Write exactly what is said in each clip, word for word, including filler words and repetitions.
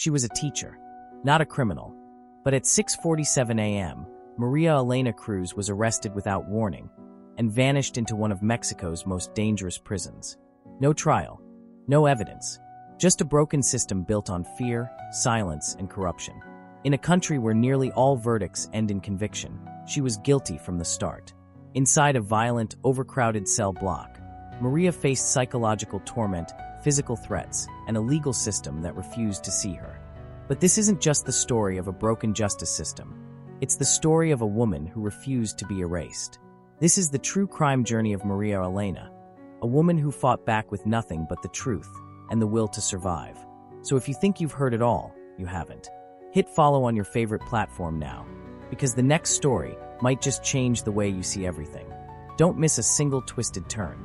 She was a teacher, not a criminal. But at six forty-seven a m, Maria Elena Cruz was arrested without warning and vanished into one of Mexico's most dangerous prisons. No trial, no evidence, just a broken system built on fear, silence, and corruption. In a country where nearly all verdicts end in conviction, she was guilty from the start. Inside a violent, overcrowded cell block, Maria faced psychological torment, physical threats, and a legal system that refused to see her. But this isn't just the story of a broken justice system. It's the story of a woman who refused to be erased. This is the true crime journey of Maria Elena, a woman who fought back with nothing but the truth and the will to survive. So if you think you've heard it all, you haven't. Hit follow on your favorite platform now, because the next story might just change the way you see everything. Don't miss a single twisted turn.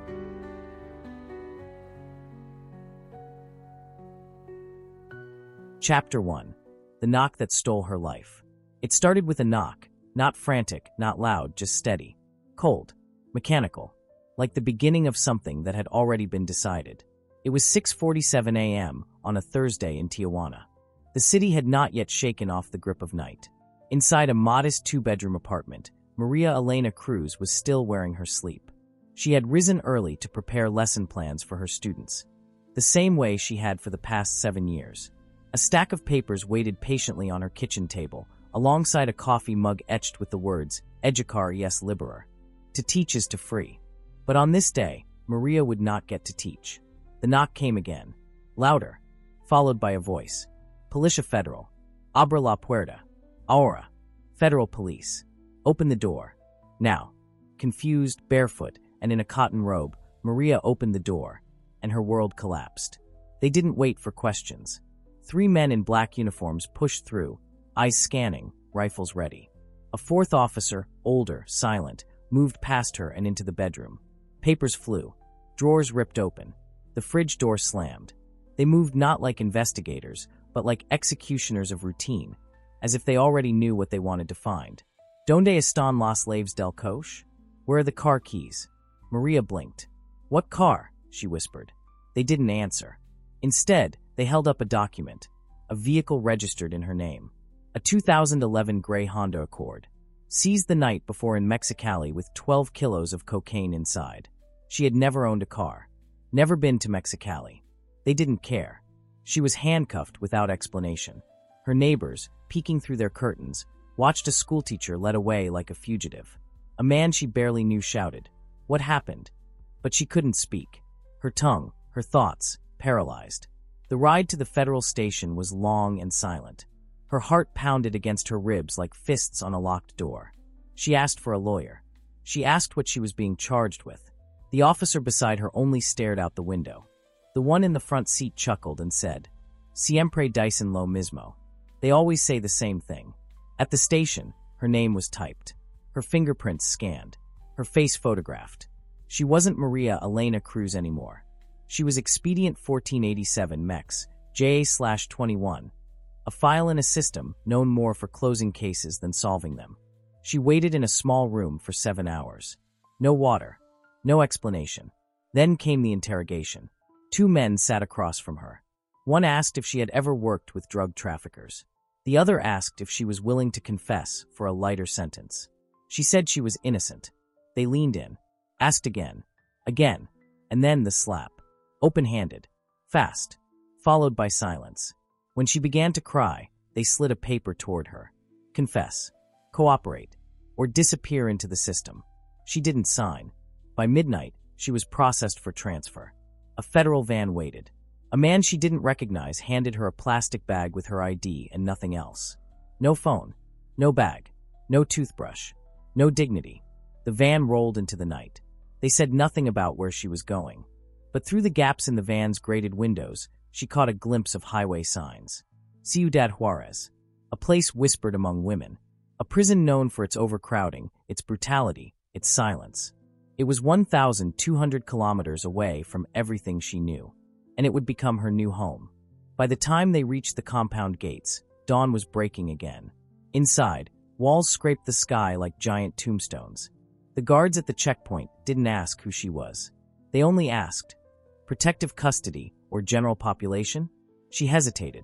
Chapter one. The Knock That Stole Her Life. It started with a knock, not frantic, not loud, just steady. Cold. Mechanical. Like the beginning of something that had already been decided. It was six forty-seven a m on a Thursday in Tijuana. The city had not yet shaken off the grip of night. Inside a modest two-bedroom apartment, Maria Elena Cruz was still wearing her sleep. She had risen early to prepare lesson plans for her students, the same way she had for the past seven years. A stack of papers waited patiently on her kitchen table, alongside a coffee mug etched with the words, Educar yes Liberar. To teach is to free. But on this day, Maria would not get to teach. The knock came again, louder, followed by a voice. Policia Federal. Abra la puerta. Ahora. Federal police. Open the door. Now. Confused, barefoot, and in a cotton robe, Maria opened the door, and her world collapsed. They didn't wait for questions. Three men in black uniforms pushed through, eyes scanning, rifles ready. A fourth officer, older, silent, moved past her and into the bedroom. Papers flew. Drawers ripped open. The fridge door slammed. They moved not like investigators, but like executioners of routine, as if they already knew what they wanted to find. Donde están las llaves del coche? Where are the car keys? Maria blinked. What car? She whispered. They didn't answer. Instead, they held up a document, a vehicle registered in her name. A two thousand eleven gray Honda Accord, seized the night before in Mexicali with twelve kilos of cocaine inside. She had never owned a car, never been to Mexicali. They didn't care. She was handcuffed without explanation. Her neighbors, peeking through their curtains, watched a schoolteacher led away like a fugitive. A man she barely knew shouted, "What happened?" But she couldn't speak. Her tongue, her thoughts, paralyzed. The ride to the federal station was long and silent. Her heart pounded against her ribs like fists on a locked door. She asked for a lawyer. She asked what she was being charged with. The officer beside her only stared out the window. The one in the front seat chuckled and said, "Siempre dicen lo mismo." They always say the same thing. At the station, her name was typed. Her fingerprints scanned. Her face photographed. She wasn't Maria Elena Cruz anymore. She was Expedient fourteen eighty-seven Mex, J A twenty-one, a file in a system known more for closing cases than solving them. She waited in a small room for seven hours. No water. No explanation. Then came the interrogation. Two men sat across from her. One asked if she had ever worked with drug traffickers. The other asked if she was willing to confess for a lighter sentence. She said she was innocent. They leaned in, asked again, again, and then the slap. Open-handed, fast, followed by silence. When she began to cry, they slid a paper toward her. Confess, cooperate, or disappear into the system. She didn't sign. By midnight, she was processed for transfer. A federal van waited. A man she didn't recognize handed her a plastic bag with her I D and nothing else. No phone, no bag, no toothbrush, no dignity. The van rolled into the night. They said nothing about where she was going. But through the gaps in the van's grated windows, she caught a glimpse of highway signs. Ciudad Juarez, a place whispered among women, a prison known for its overcrowding, its brutality, its silence. It was one thousand two hundred kilometers away from everything she knew, and it would become her new home. By the time they reached the compound gates, dawn was breaking again. Inside, walls scraped the sky like giant tombstones. The guards at the checkpoint didn't ask who she was. They only asked, protective custody or general population? She hesitated.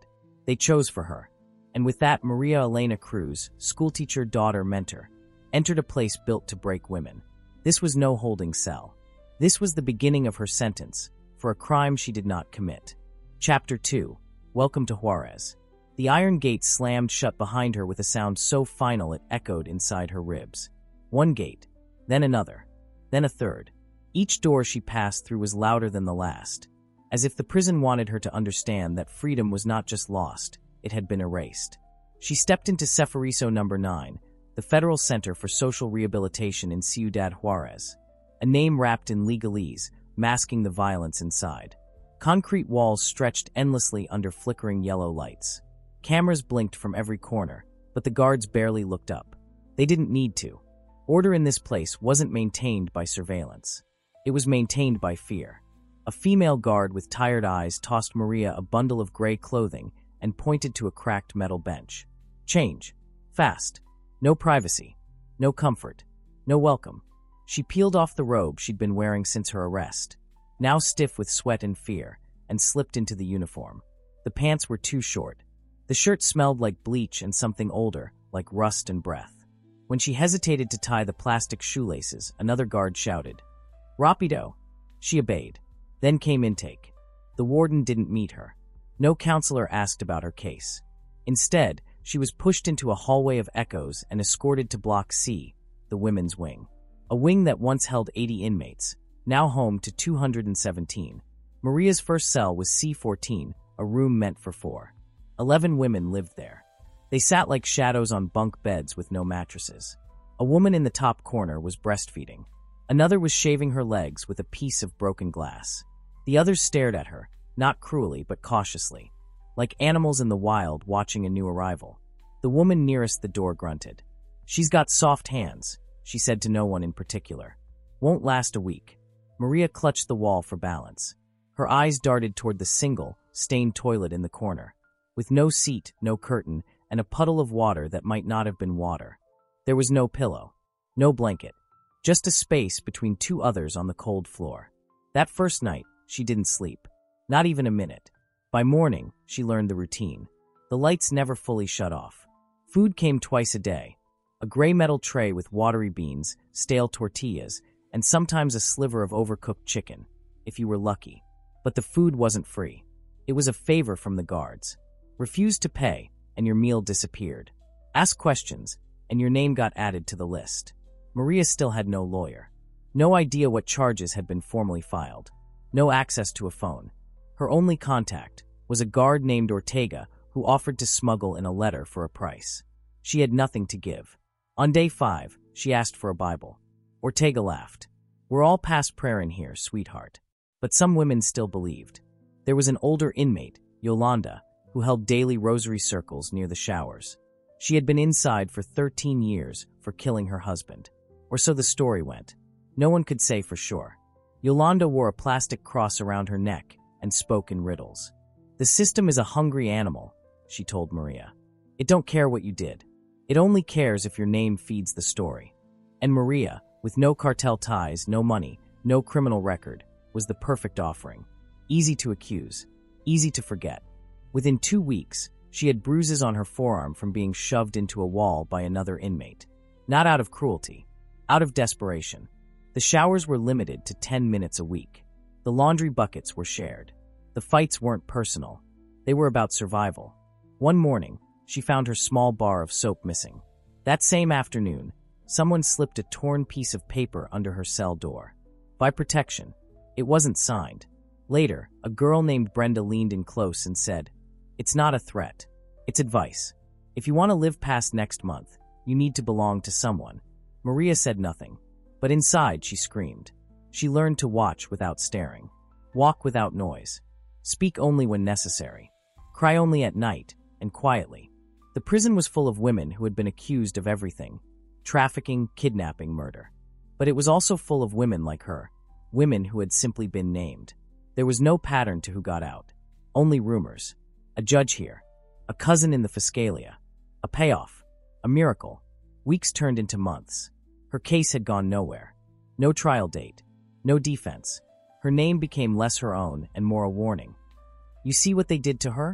They chose for her. And with that, Maria Elena Cruz, schoolteacher, daughter, mentor, entered a place built to break women. This was no holding cell. This was the beginning of her sentence, for a crime she did not commit. Chapter two. Welcome to Juarez. The iron gate slammed shut behind her with a sound so final it echoed inside her ribs. One gate, then another, then a third. Each door she passed through was louder than the last, as if the prison wanted her to understand that freedom was not just lost, it had been erased. She stepped into Cephariso number nine, the Federal Center for Social Rehabilitation in Ciudad Juarez, a name wrapped in legalese, masking the violence inside. Concrete walls stretched endlessly under flickering yellow lights. Cameras blinked from every corner, but the guards barely looked up. They didn't need to. Order in this place wasn't maintained by surveillance. It was maintained by fear. A female guard with tired eyes tossed Maria a bundle of gray clothing and pointed to a cracked metal bench. Change. Fast. No privacy. No comfort. No welcome. She peeled off the robe she'd been wearing since her arrest, now stiff with sweat and fear, and slipped into the uniform. The pants were too short. The shirt smelled like bleach and something older, like rust and breath. When she hesitated to tie the plastic shoelaces, another guard shouted, "Rapido!" She obeyed. Then came intake. The warden didn't meet her. No counselor asked about her case. Instead, she was pushed into a hallway of echoes and escorted to Block C, the women's wing. A wing that once held eighty inmates, now home to two hundred seventeen. Maria's first cell was C fourteen, a room meant for four. Eleven women lived there. They sat like shadows on bunk beds with no mattresses. A woman in the top corner was breastfeeding. Another was shaving her legs with a piece of broken glass. The others stared at her, not cruelly but cautiously, like animals in the wild watching a new arrival. The woman nearest the door grunted. "She's got soft hands," she said to no one in particular. "Won't last a week." Maria clutched the wall for balance. Her eyes darted toward the single, stained toilet in the corner, with no seat, no curtain, and a puddle of water that might not have been water. There was no pillow, no blanket, just a space between two others on the cold floor. That first night, she didn't sleep, not even a minute. By morning, she learned the routine. The lights never fully shut off. Food came twice a day, a gray metal tray with watery beans, stale tortillas, and sometimes a sliver of overcooked chicken, if you were lucky. But the food wasn't free. It was a favor from the guards. Refuse to pay, and your meal disappeared. Ask questions, and your name got added to the list. Maria still had no lawyer. No idea what charges had been formally filed. No access to a phone. Her only contact was a guard named Ortega who offered to smuggle in a letter for a price. She had nothing to give. On day five, she asked for a Bible. Ortega laughed. "We're all past prayer in here, sweetheart." But some women still believed. There was an older inmate, Yolanda, who held daily rosary circles near the showers. She had been inside for thirteen years for killing her husband. Or so the story went. No one could say for sure. Yolanda wore a plastic cross around her neck and spoke in riddles. "The system is a hungry animal," she told Maria. "It don't care what you did. It only cares if your name feeds the story." And Maria, with no cartel ties, no money, no criminal record, was the perfect offering. Easy to accuse, easy to forget. Within two weeks, she had bruises on her forearm from being shoved into a wall by another inmate. Not out of cruelty, out of desperation. The showers were limited to ten minutes a week. The laundry buckets were shared. The fights weren't personal. They were about survival. One morning, she found her small bar of soap missing. That same afternoon, someone slipped a torn piece of paper under her cell door. By protection. It wasn't signed. Later, a girl named Brenda leaned in close and said, "It's not a threat. It's advice. If you want to live past next month, you need to belong to someone." Maria said nothing, but inside she screamed. She learned to watch without staring, walk without noise, speak only when necessary, cry only at night, and quietly. The prison was full of women who had been accused of everything: trafficking, kidnapping, murder. But it was also full of women like her, women who had simply been named. There was no pattern to who got out, only rumors. A judge here, a cousin in the Fiscalia, a payoff, a miracle. Weeks turned into months. Her case had gone nowhere. No trial date, no defense. Her name became less her own and more a warning. "You see what they did to her?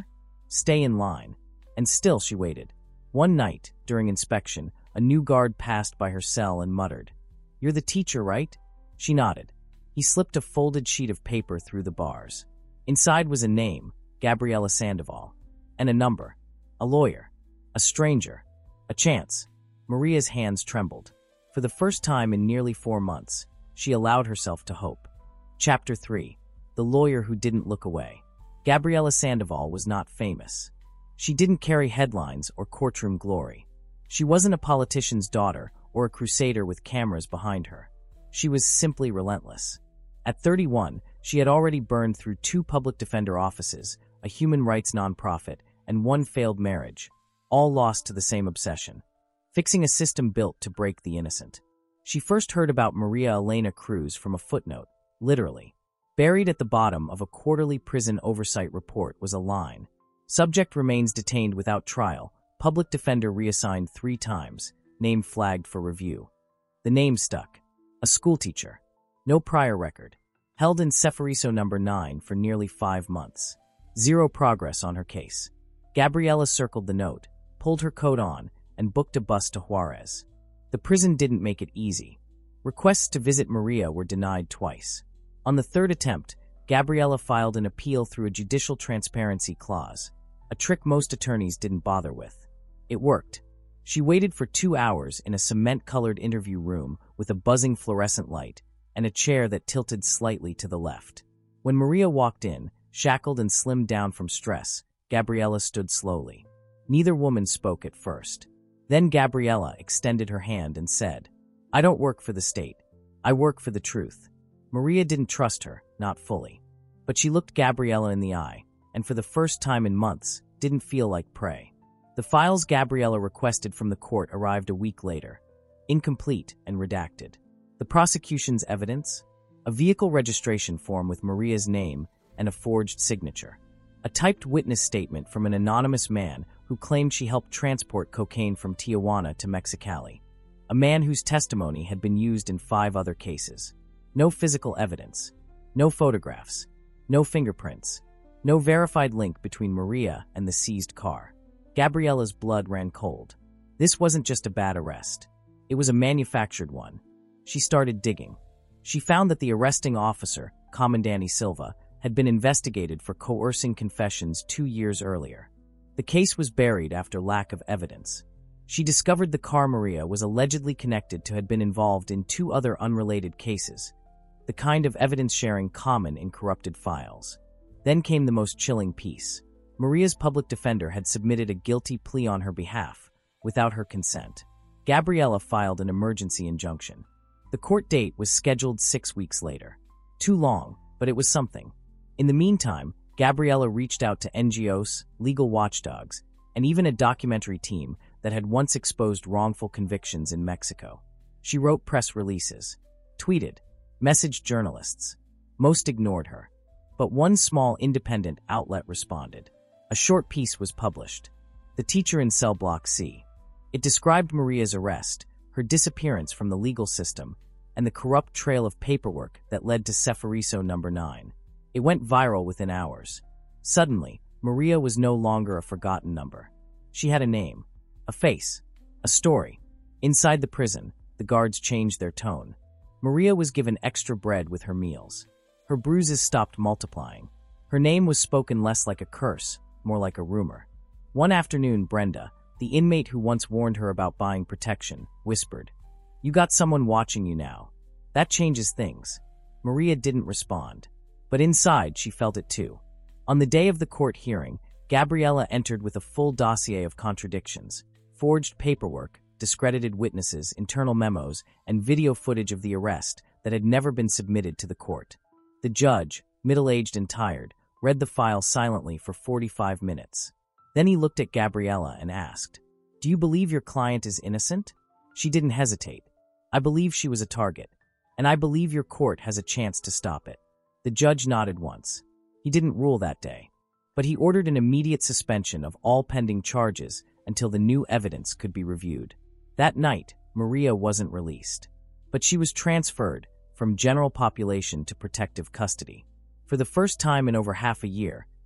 Stay in line. And still she waited. One night, during inspection, a new guard passed by her cell and muttered, "You're the teacher, right?" She nodded. He slipped a folded sheet of paper through the bars. Inside was a name, Gabriela Sandoval, and a number. A lawyer. A stranger. A chance. Maria's hands trembled. For the first time in nearly four months, she allowed herself to hope. Chapter three. The Lawyer Who Didn't Look Away. Gabriela Sandoval was not famous. She didn't carry headlines or courtroom glory. She wasn't a politician's daughter or a crusader with cameras behind her. She was simply relentless. At thirty-one, she had already burned through two public defender offices, a human rights nonprofit, and one failed marriage, all lost to the same obsession: fixing a system built to break the innocent. She first heard about Maria Elena Cruz from a footnote, literally. Buried at the bottom of a quarterly prison oversight report was a line: "Subject remains detained without trial, public defender reassigned three times, name flagged for review." The name stuck. A schoolteacher. No prior record. Held in Cephariso number nine for nearly five months. Zero progress on her case. Gabriela circled the note, pulled her coat on, and booked a bus to Juarez. The prison didn't make it easy. Requests to visit Maria were denied twice. On the third attempt, Gabriela filed an appeal through a judicial transparency clause, a trick most attorneys didn't bother with. It worked. She waited for two hours in a cement-colored interview room with a buzzing fluorescent light and a chair that tilted slightly to the left. When Maria walked in, shackled and slimmed down from stress, Gabriela stood slowly. Neither woman spoke at first. Then Gabriela extended her hand and said, "I don't work for the state. I work for the truth." Maria didn't trust her, not fully. But she looked Gabriela in the eye, and for the first time in months, didn't feel like prey. The files Gabriela requested from the court arrived a week later, incomplete and redacted. The prosecution's evidence? A vehicle registration form with Maria's name and a forged signature. A typed witness statement from an anonymous man who claimed she helped transport cocaine from Tijuana to Mexicali. A man whose testimony had been used in five other cases. No physical evidence. No photographs. No fingerprints. No verified link between Maria and the seized car. Gabriela's blood ran cold. This wasn't just a bad arrest. It was a manufactured one. She started digging. She found that the arresting officer, Commandante Silva, had been investigated for coercing confessions two years earlier. The case was buried after lack of evidence. She discovered the car Maria was allegedly connected to had been involved in two other unrelated cases, the kind of evidence-sharing common in corrupted files. Then came the most chilling piece. Maria's public defender had submitted a guilty plea on her behalf, without her consent. Gabriela filed an emergency injunction. The court date was scheduled six weeks later. Too long, but it was something. In the meantime, Gabriela reached out to N G Os, legal watchdogs, and even a documentary team that had once exposed wrongful convictions in Mexico. She wrote press releases, tweeted, messaged journalists. Most ignored her. But one small independent outlet responded. A short piece was published. The Teacher in Cell Block C. It described Maria's arrest, her disappearance from the legal system, and the corrupt trail of paperwork that led to Cephariso number nine. It went viral within hours. Suddenly, Maria was no longer a forgotten number. She had a name, a face, a story. Inside the prison, the guards changed their tone. Maria was given extra bread with her meals. Her bruises stopped multiplying. Her name was spoken less like a curse, more like a rumor. One afternoon, Brenda, the inmate who once warned her about buying protection, whispered, "You got someone watching you now. That changes things." Maria didn't respond. But inside, she felt it too. On the day of the court hearing, Gabriela entered with a full dossier of contradictions, forged paperwork, discredited witnesses, internal memos, and video footage of the arrest that had never been submitted to the court. The judge, middle-aged and tired, read the file silently for forty-five minutes. Then he looked at Gabriela and asked, "Do you believe your client is innocent?" She didn't hesitate. "I believe she was a target, and I believe your court has a chance to stop it." The judge nodded once. He didn't rule that day, but he ordered an immediate suspension of all pending charges until the new evidence could be reviewed. That night, Maria wasn't released, but she was transferred from general population to protective custody. For the first time in over half a year,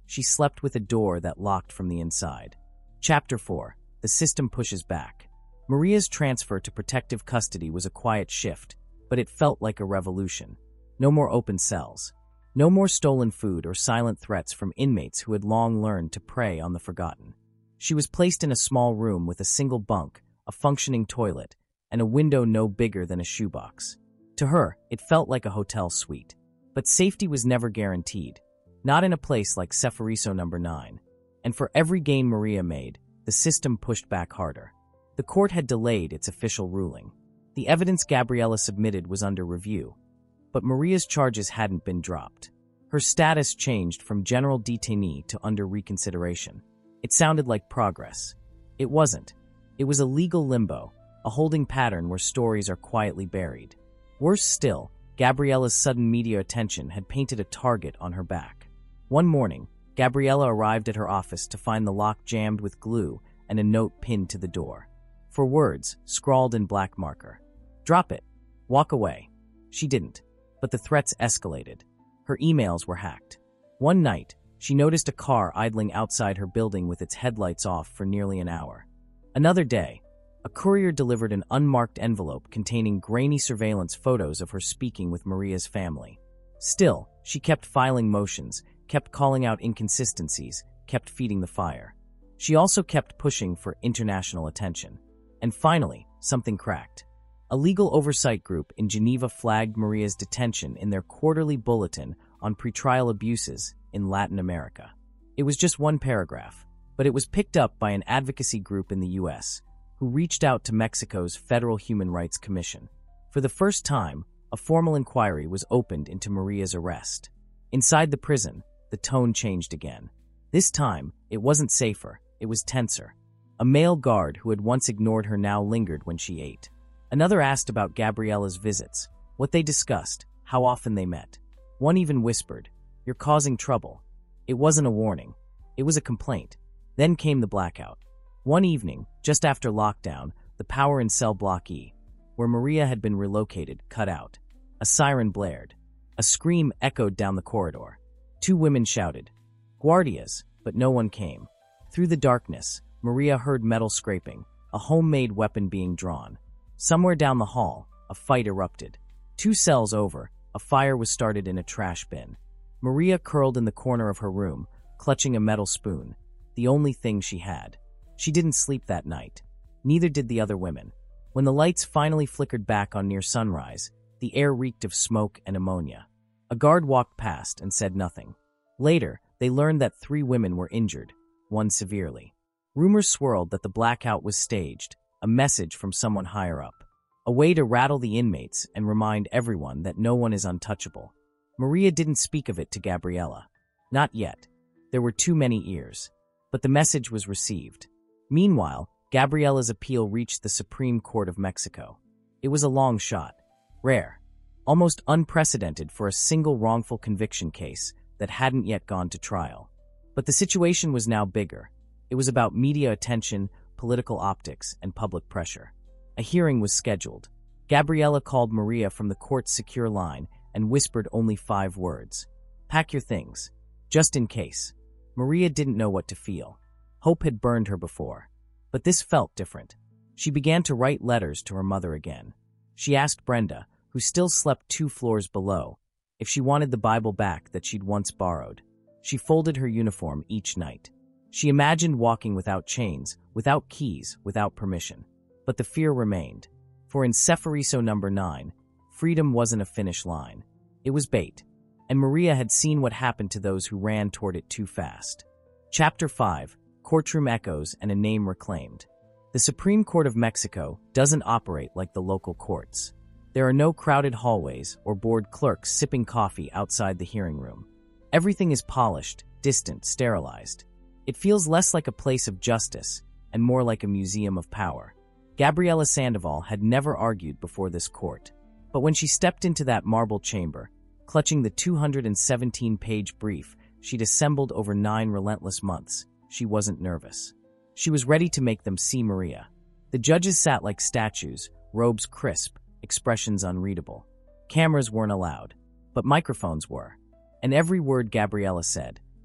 She slept with a door that locked from the inside. Chapter four. The System Pushes Back. Maria's transfer to protective custody was a quiet shift, but it felt like a revolution. No more open cells. No more stolen food or silent threats from inmates who had long learned to prey on the forgotten. She was placed in a small room with a single bunk, a functioning toilet, and a window no bigger than a shoebox. To her, it felt like a hotel suite. But safety was never guaranteed, not in a place like Cephariso number nine. And for every gain Maria made, the system pushed back harder. The court had delayed its official ruling. The evidence Gabriella submitted was under review, but Maria's charges hadn't been dropped. Her status changed from general detainee to under reconsideration. It sounded like progress. It wasn't. It was a legal limbo, a holding pattern where stories are quietly buried. Worse still, Gabriella's sudden media attention had painted a target on her back. One morning, Gabriella arrived at her office to find the lock jammed with glue and a note pinned to the door. For words, scrawled in black marker. "Drop it. Walk away." She didn't, but the threats escalated. Her emails were hacked. One night, she noticed a car idling outside her building with its headlights off for nearly an hour. Another day, a courier delivered an unmarked envelope containing grainy surveillance photos of her speaking with Maria's family. Still, she kept filing motions, kept calling out inconsistencies, kept feeding the fire. She also kept pushing for international attention. And finally, something cracked. A legal oversight group in Geneva flagged Maria's detention in their quarterly bulletin on pretrial abuses in Latin America. It was just one paragraph, but it was picked up by an advocacy group in the U S, who reached out to Mexico's Federal Human Rights Commission. For the first time, a formal inquiry was opened into Maria's arrest. Inside the prison, the tone changed again. This time, it wasn't safer, it was tenser. A male guard who had once ignored her now lingered when she ate. Another asked about Gabriella's visits, what they discussed, how often they met. One even whispered, "You're causing trouble." It wasn't a warning. It was a complaint. Then came the blackout. One evening, just after lockdown, the power in cell block E, where Maria had been relocated, cut out. A siren blared. A scream echoed down the corridor. Two women shouted, "Guardias," but no one came. Through the darkness, Maria heard metal scraping, a homemade weapon being drawn. Somewhere down the hall, a fight erupted. Two cells over, a fire was started in a trash bin. Maria curled in the corner of her room, clutching a metal spoon, the only thing she had. She didn't sleep that night. Neither did the other women. When the lights finally flickered back on near sunrise, the air reeked of smoke and ammonia. A guard walked past and said nothing. Later, they learned that three women were injured, one severely. Rumors swirled that the blackout was staged, a message from someone higher up. A way to rattle the inmates and remind everyone that no one is untouchable. Maria didn't speak of it to Gabriella. Not yet. There were too many ears. But the message was received. Meanwhile, Gabriella's appeal reached the Supreme Court of Mexico. It was a long shot. Rare. Almost unprecedented for a single wrongful conviction case that hadn't yet gone to trial. But the situation was now bigger. It was about media attention, political optics, and public pressure. A hearing was scheduled. Gabriella called Maria from the court's secure line and whispered only five words. "Pack your things. Just in case." Maria didn't know what to feel. Hope had burned her before. But this felt different. She began to write letters to her mother again. She asked Brenda, who still slept two floors below, if she wanted the Bible back that she'd once borrowed. She folded her uniform each night. She imagined walking without chains, without keys, without permission. But the fear remained. For in Cephariso number nine, freedom wasn't a finish line. It was bait. And Maria had seen what happened to those who ran toward it too fast. Chapter five. Courtroom Echoes and a Name Reclaimed. The Supreme Court of Mexico doesn't operate like the local courts. There are no crowded hallways or bored clerks sipping coffee outside the hearing room. Everything is polished, distant, sterilized. It feels less like a place of justice and more like a museum of power. Gabriella Sandoval had never argued before this court. But when she stepped into that marble chamber, clutching the two hundred seventeen page brief she'd assembled over nine relentless months, she wasn't nervous. She was ready to make them see Maria. The judges sat like statues, robes crisp, expressions unreadable. Cameras weren't allowed, but microphones were. And every word Gabriella said,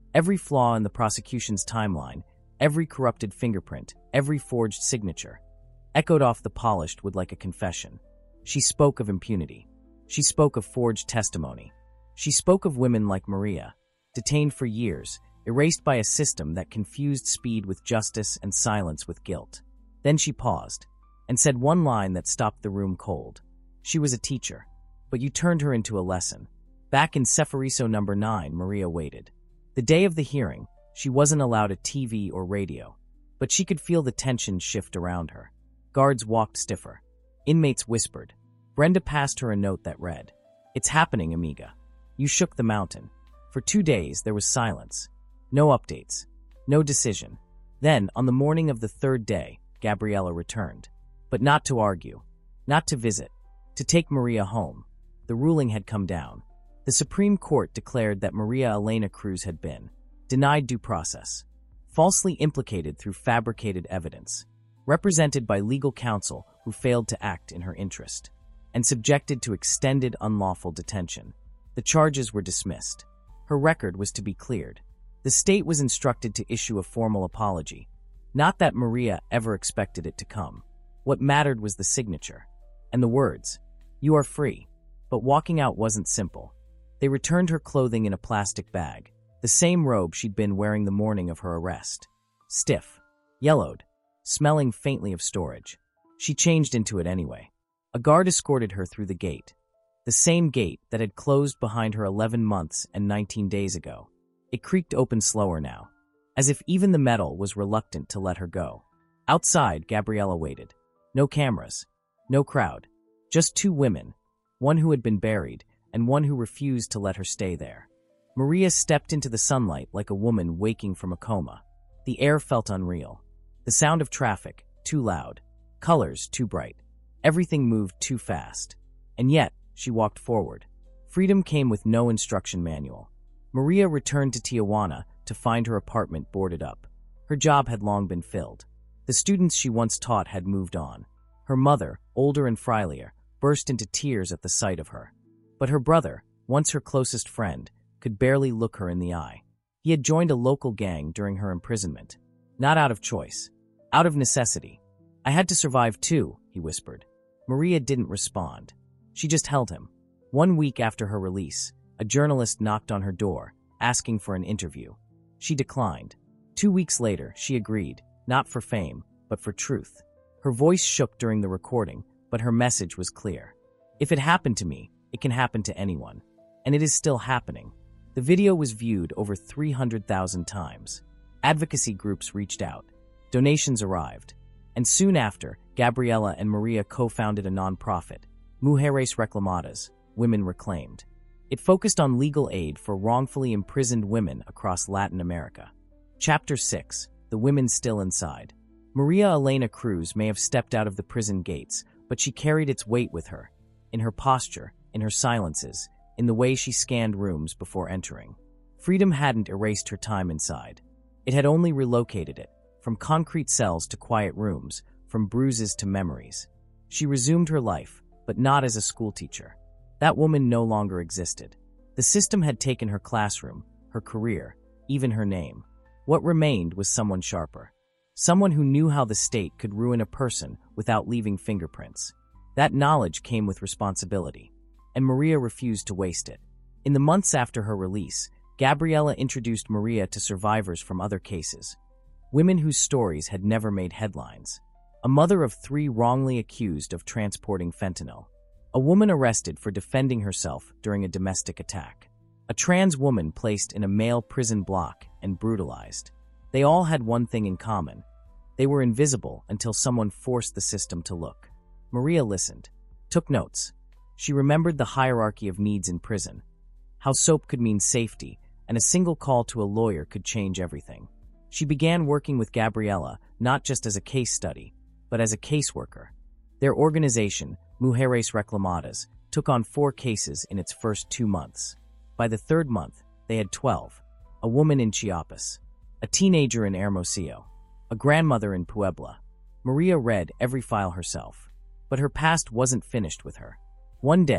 Every flaw in the prosecution's timeline, every corrupted fingerprint, every forged signature, echoed off the polished wood like a confession. She spoke of impunity. She spoke of forged testimony. She spoke of women like Maria, detained for years, erased by a system that confused speed with justice and silence with guilt. Then she paused and said one line that stopped the room cold. She was a teacher, but you turned her into a lesson. Back in Cephariso number nine, Maria waited. The day of the hearing, she wasn't allowed a T V or radio, but she could feel the tension shift around her. Guards walked stiffer. Inmates whispered. Brenda passed her a note that read, "It's happening, amiga. You shook the mountain." For two days, there was silence. No updates. No decision. Then, on the morning of the third day, Gabriela returned. But not to argue. Not to visit. To take Maria home. The ruling had come down. The Supreme Court declared that Maria Elena Cruz had been denied due process, falsely implicated through fabricated evidence, represented by legal counsel who failed to act in her interest, and subjected to extended unlawful detention. The charges were dismissed. Her record was to be cleared. The state was instructed to issue a formal apology. Not that Maria ever expected it to come. What mattered was the signature. And the words, "You are free." But walking out wasn't simple. They returned her clothing in a plastic bag, the same robe she'd been wearing the morning of her arrest. Stiff, yellowed, smelling faintly of storage. She changed into it anyway. A guard escorted her through the gate. The same gate that had closed behind her eleven months and nineteen days ago. It creaked open slower now, as if even the metal was reluctant to let her go. Outside, Gabriela waited. No cameras, no crowd, just two women, one who had been buried, and one who refused to let her stay there. Maria stepped into the sunlight like a woman waking from a coma. The air felt unreal. The sound of traffic, too loud. Colors, too bright. Everything moved too fast. And yet, she walked forward. Freedom came with no instruction manual. Maria returned to Tijuana to find her apartment boarded up. Her job had long been filled. The students she once taught had moved on. Her mother, older and frilier, burst into tears at the sight of her. But her brother, once her closest friend, could barely look her in the eye. He had joined a local gang during her imprisonment. Not out of choice. Out of necessity. "I had to survive too," he whispered. Maria didn't respond. She just held him. One week after her release, a journalist knocked on her door, asking for an interview. She declined. Two weeks later, she agreed, not for fame, but for truth. Her voice shook during the recording, but her message was clear. "If it happened to me, it can happen to anyone. And it is still happening." The video was viewed over three hundred thousand times. Advocacy groups reached out. Donations arrived. And soon after, Gabriela and Maria co-founded a nonprofit, Mujeres Reclamadas, Women Reclaimed. It focused on legal aid for wrongfully imprisoned women across Latin America. Chapter six. The Women Still Inside. Maria Elena Cruz may have stepped out of the prison gates, but she carried its weight with her, in her posture, in her silences, in the way she scanned rooms before entering. Freedom hadn't erased her time inside. It had only relocated it, from concrete cells to quiet rooms, from bruises to memories. She resumed her life, but not as a schoolteacher. That woman no longer existed. The system had taken her classroom, her career, even her name. What remained was someone sharper. Someone who knew how the state could ruin a person without leaving fingerprints. That knowledge came with responsibility, and Maria refused to waste it. In the months after her release, Gabriela introduced Maria to survivors from other cases, women whose stories had never made headlines. A mother of three wrongly accused of transporting fentanyl. A woman arrested for defending herself during a domestic attack. A trans woman placed in a male prison block and brutalized. They all had one thing in common. They were invisible until someone forced the system to look. Maria listened, took notes. She remembered the hierarchy of needs in prison, how soap could mean safety, and a single call to a lawyer could change everything. She began working with Gabriela not just as a case study, but as a caseworker. Their organization, Mujeres Reclamadas, took on four cases in its first two months. By the third month, they had twelve. A woman in Chiapas, a teenager in Hermosillo, a grandmother in Puebla. Maria read every file herself. But her past wasn't finished with her. One day,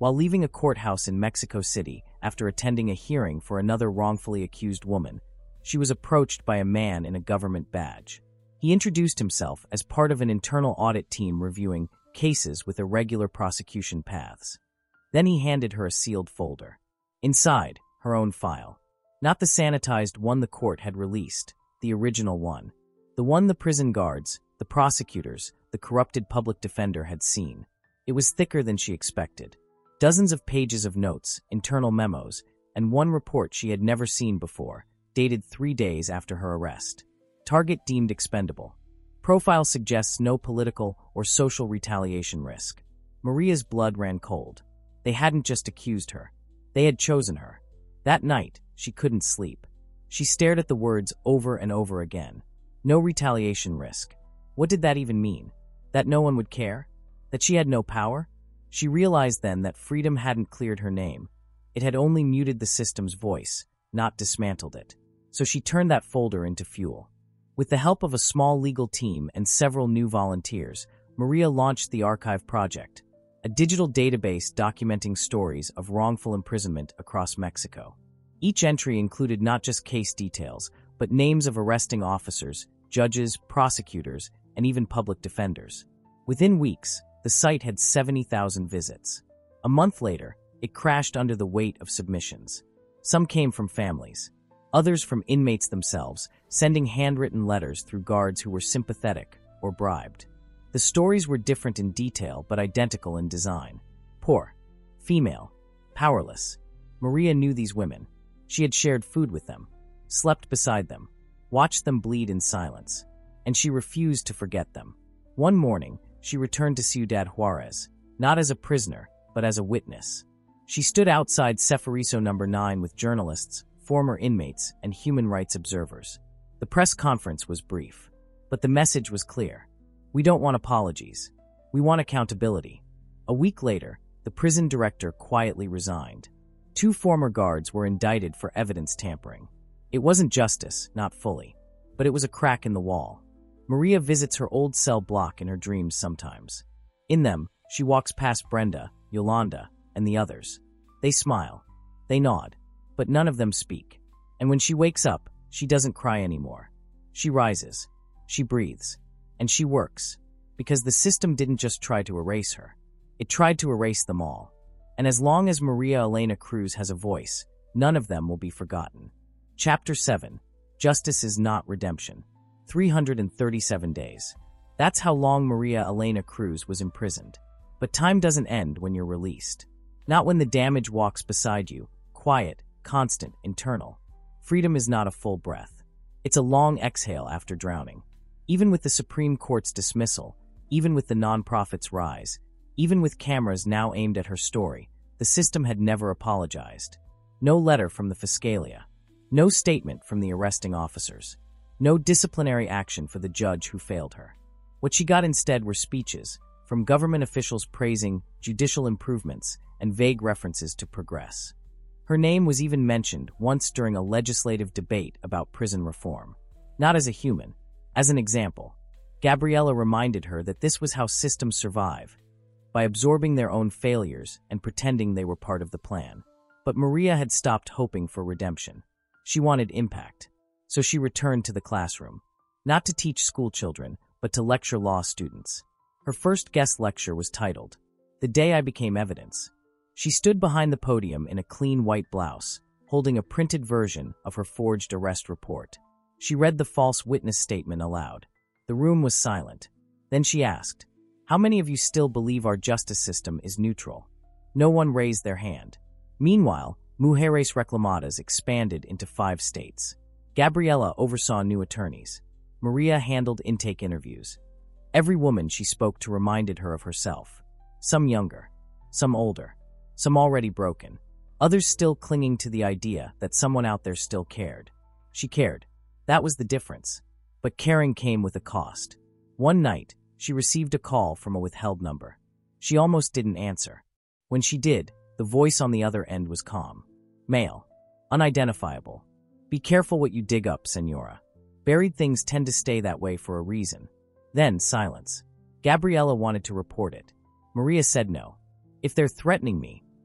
While leaving a courthouse in Mexico City after attending a hearing for another wrongfully accused woman, she was approached by a man in a government badge. He introduced himself as part of an internal audit team reviewing cases with irregular prosecution paths. Then he handed her a sealed folder. Inside, her own file. Not the sanitized one the court had released, the original one. The one the prison guards, the prosecutors, the corrupted public defender had seen. It was thicker than she expected. Dozens of pages of notes, internal memos, and one report she had never seen before, dated three days after her arrest. Target deemed expendable. Profile suggests no political or social retaliation risk. Maria's blood ran cold. They hadn't just accused her. They had chosen her. That night, she couldn't sleep. She stared at the words over and over again. No retaliation risk. What did that even mean? That no one would care? That she had no power? She realized then that freedom hadn't cleared her name. It had only muted the system's voice, not dismantled it. So she turned that folder into fuel. With the help of a small legal team and several new volunteers, Maria launched the Archive Project, a digital database documenting stories of wrongful imprisonment across Mexico. Each entry included not just case details, but names of arresting officers, judges, prosecutors, and even public defenders. Within weeks, the site had seventy thousand visits. A month later, it crashed under the weight of submissions. Some came from families. Others from inmates themselves, sending handwritten letters through guards who were sympathetic or bribed. The stories were different in detail but identical in design. Poor, female, powerless. Maria knew these women. She had shared food with them, slept beside them, watched them bleed in silence, and she refused to forget them. One morning, she returned to Ciudad Juarez, not as a prisoner, but as a witness. She stood outside Cephariso number nine with journalists, former inmates, and human rights observers. The press conference was brief, but the message was clear. We don't want apologies. We want accountability. A week later, the prison director quietly resigned. Two former guards were indicted for evidence tampering. It wasn't justice, not fully, but it was a crack in the wall. Maria visits her old cell block in her dreams sometimes. In them, she walks past Brenda, Yolanda, and the others. They smile. They nod. But none of them speak. And when she wakes up, she doesn't cry anymore. She rises. She breathes. And she works. Because the system didn't just try to erase her. It tried to erase them all. And as long as Maria Elena Cruz has a voice, none of them will be forgotten. Chapter seven. Justice is not redemption. three hundred thirty-seven days. That's how long Maria Elena Cruz was imprisoned. But time doesn't end when you're released. Not when the damage walks beside you, quiet, constant, internal. Freedom is not a full breath. It's a long exhale after drowning. Even with the Supreme Court's dismissal, even with the nonprofit's rise, even with cameras now aimed at her story, the system had never apologized. No letter from the Fiscalia. No statement from the arresting officers. No disciplinary action for the judge who failed her. What she got instead were speeches, from government officials praising judicial improvements and vague references to progress. Her name was even mentioned once during a legislative debate about prison reform. Not as a human, as an example. Gabriela reminded her that this was how systems survive, by absorbing their own failures and pretending they were part of the plan. But Maria had stopped hoping for redemption. She wanted impact. So she returned to the classroom. Not to teach school children, but to lecture law students. Her first guest lecture was titled, "The Day I Became Evidence." She stood behind the podium in a clean white blouse, holding a printed version of her forged arrest report. She read the false witness statement aloud. The room was silent. Then she asked, "How many of you still believe our justice system is neutral?" No one raised their hand. Meanwhile, Mujeres Reclamadas expanded into five states. Gabriela oversaw new attorneys. Maria handled intake interviews. Every woman she spoke to reminded her of herself. Some younger, some older, some already broken, others still clinging to the idea that someone out there still cared. She cared. That was the difference. But caring came with a cost. One night, she received a call from a withheld number. She almost didn't answer. When she did, the voice on the other end was calm. Male. Unidentifiable. "Be careful what you dig up, Senora. Buried things tend to stay that way for a reason." Then silence. Gabriela wanted to report it. Maria said no. "If they're threatening me,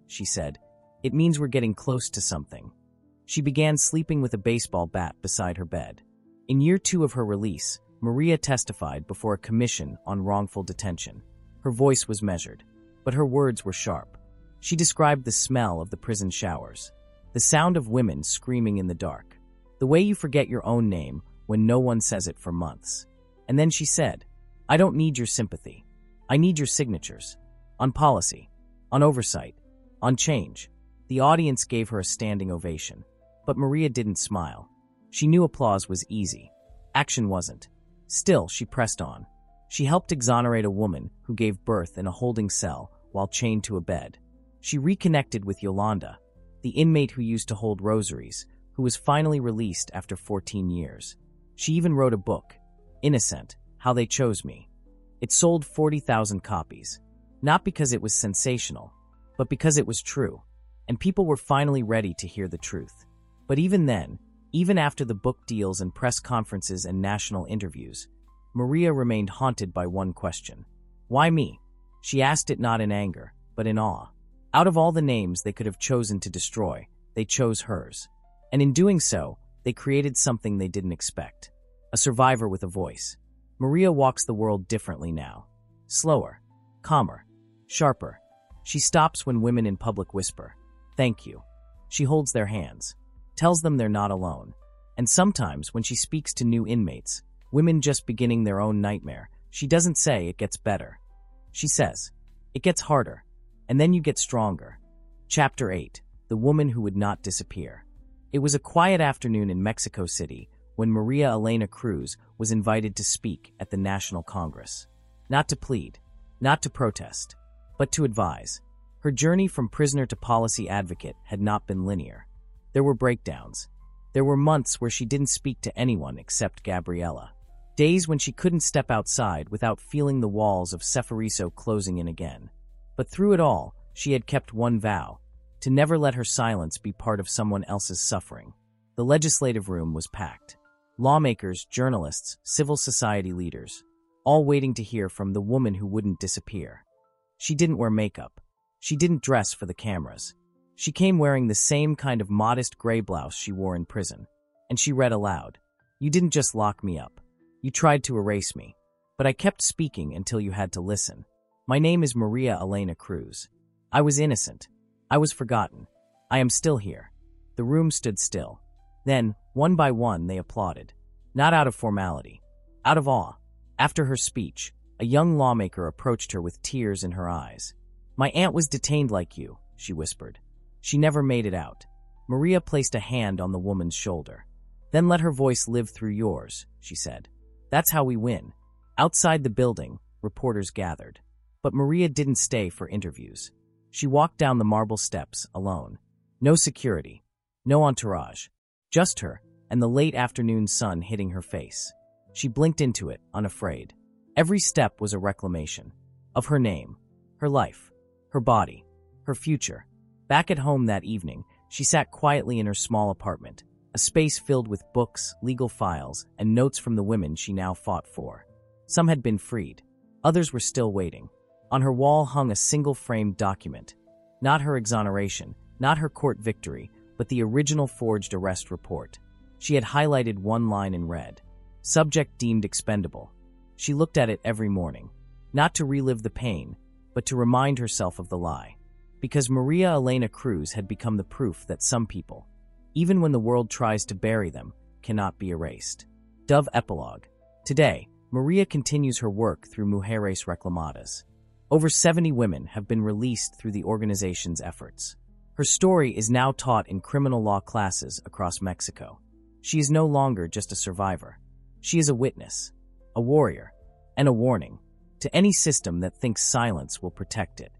she said. It means we're getting close to something. She began sleeping with a baseball bat beside her bed. In year two of her release, Maria testified before a commission on wrongful detention. Her voice was measured, but her words were sharp. She described the smell of the prison showers, the sound of women screaming in the dark, the way you forget your own name when no one says it for months. And then she said, I don't need your sympathy. I need your signatures. On policy, on oversight, on change. The audience gave her a standing ovation. But Maria didn't smile. She knew applause was easy. Action wasn't. Still, she pressed on. She helped exonerate a woman who gave birth in a holding cell while chained to a bed. She reconnected with Yolanda, the inmate who used to hold rosaries, who was finally released after fourteen years. She even wrote a book, Innocent, How They Chose Me. It sold forty thousand copies, not because it was sensational, but because it was true, and people were finally ready to hear the truth. But even then, even after the book deals and press conferences and national interviews, Maria remained haunted by one question. Why me? She asked it not in anger, but in awe. Out of all the names they could have chosen to destroy, they chose hers. And in doing so, they created something they didn't expect. A survivor with a voice. Maria walks the world differently now. Slower, calmer, sharper. She stops when women in public whisper, "Thank you." She holds their hands, tells them they're not alone. And sometimes, when she speaks to new inmates, women just beginning their own nightmare, she doesn't say it gets better. She says, it gets harder, and then you get stronger. Chapter eight. The Woman Who Would Not Disappear. It was a quiet afternoon in Mexico City when Maria Elena Cruz was invited to speak at the National Congress. Not to plead, not to protest, but to advise. Her journey from prisoner to policy advocate had not been linear. There were breakdowns. There were months where she didn't speak to anyone except Gabriela. Days when she couldn't step outside without feeling the walls of Cephariso closing in again. But through it all, she had kept one vow, to never let her silence be part of someone else's suffering. The legislative room was packed. Lawmakers, journalists, civil society leaders, all waiting to hear from the woman who wouldn't disappear. She didn't wear makeup. She didn't dress for the cameras. She came wearing the same kind of modest gray blouse she wore in prison. And she read aloud, "You didn't just lock me up. You tried to erase me. But I kept speaking until you had to listen. My name is Maria Elena Cruz. I was innocent. I was forgotten. I am still here." The room stood still. Then, one by one, they applauded. Not out of formality. Out of awe. After her speech, a young lawmaker approached her with tears in her eyes. "My aunt was detained like you," she whispered. "She never made it out." Maria placed a hand on the woman's shoulder. "Then let her voice live through yours," she said. "That's how we win." Outside the building, reporters gathered. But Maria didn't stay for interviews. She walked down the marble steps alone. No security. No entourage. Just her, and the late afternoon sun hitting her face. She blinked into it, unafraid. Every step was a reclamation. Of her name. Her life. Her body. Her future. Back at home that evening, she sat quietly in her small apartment, a space filled with books, legal files, and notes from the women she now fought for. Some had been freed. Others were still waiting. On her wall hung a single-framed document. Not her exoneration, not her court victory, but the original forged arrest report. She had highlighted one line in red. Subject deemed expendable. She looked at it every morning, not to relive the pain, but to remind herself of the lie. Because Maria Elena Cruz had become the proof that some people, even when the world tries to bury them, cannot be erased. Dove Epilogue. Today, Maria continues her work through Mujeres Reclamadas. Over seventy women have been released through the organization's efforts. Her story is now taught in criminal law classes across Mexico. She is no longer just a survivor. She is a witness, a warrior, and a warning to any system that thinks silence will protect it.